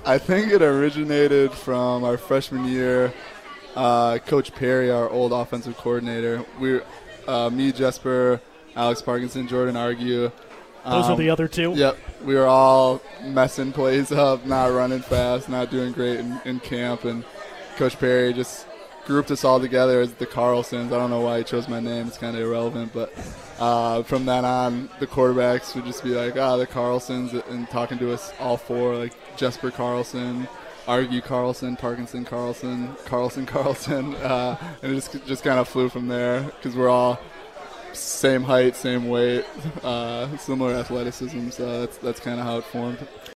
I think it originated from our freshman year. Coach Perry, our old offensive coordinator. Me, Jesper, Alex Parkinson, Jordan Argue. Those are the other two? Yep. We were all messing plays up, not running fast, not doing great in camp. And Coach Perry just grouped us all together as the Carlsons. I don't know why he chose my name. It's kind of irrelevant. But from then on, the quarterbacks would just be like, the Carlsons, and talking to us all four, like Jesper Carlson, Argue Carlson, Parkinson Carlson, Carlson. And it just kind of flew from there because we're all same height, same weight, similar athleticism. So that's kind of how it formed.